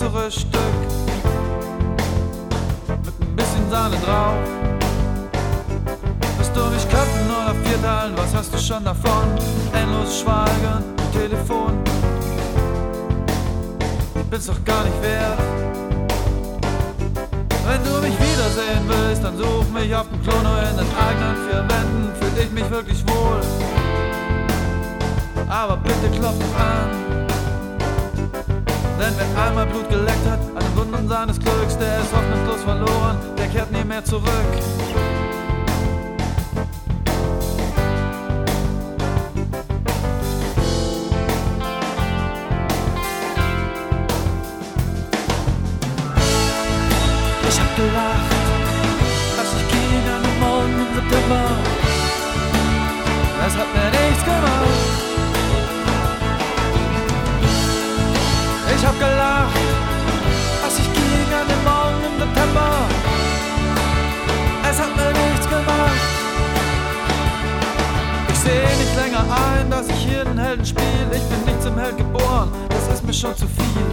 größeres Stück mit ein bisschen Sahne drauf. Willst du mich köpfen oder vierteilen, was hast du schon davon? Endlos schweigen am Telefon, bin's doch gar nicht wert. Wenn du mich wiedersehen willst, dann such mich auf dem Klo, nur in den eigenen vier Wänden fühl ich mich wirklich wohl. Aber bitte klopf doch an, denn wer einmal Blut geleckt hat an den Wunden seines Glücks, der ist hoffnungslos verloren, der kehrt nie mehr zurück. Ich hab gelacht, als ich ging an dem Morgen im September. Es hat mir nichts gemacht. Ich hab gelacht, als ich ging an dem Morgen im September. Es hat mir nichts gemacht. Ich seh nicht länger ein, dass ich hier den Helden spiel. Ich bin nicht zum Held geboren, das ist mir schon zu viel.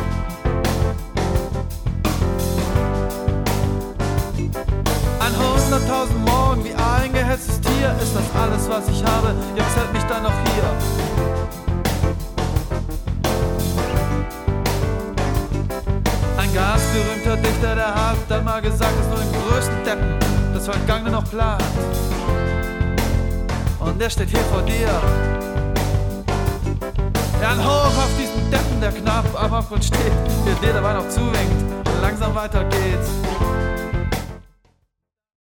Ein 100.000 Morgen wie ein gehetztes Tier ist das alles, was ich habe. Jetzt hält mich dann noch hier. Ein ganz berühmter Dichter, der hat einmal gesagt, dass nur den größten Deppen das Vergangene noch plant. Und der steht hier vor dir. Ja, ein Hoch auf diesen Deppen, der knapp am Abgrund steht, der dir dabei noch zuwinkt und langsam weiter geht.